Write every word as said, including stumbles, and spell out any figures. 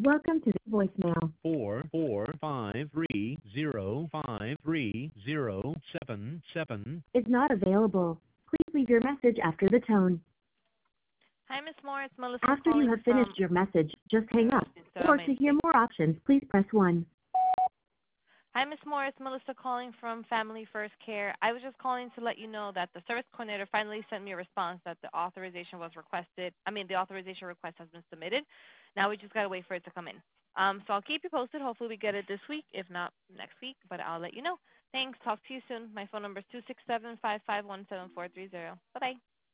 Welcome to the voicemail. four four five three zero five three zero seven seven. Is not available. Please leave your message after the tone. Hi, Miss Moore. It's Melissa After you calling have from. finished your message, just hang up. So Or I'm to in- hear more options, please press one. Hi, Miss Moore. It's Melissa calling from Family First Care. I was just calling to let you know that the service coordinator finally sent me a response that the authorization was requested. I mean, the authorization request has been submitted. Now we just gotta wait for it to come in. Um, so I'll keep you posted. Hopefully we get it this week, if not next week. But I'll let you know. Thanks. Talk to you soon. My phone number is two six seven five five one seven four three zero. Bye bye.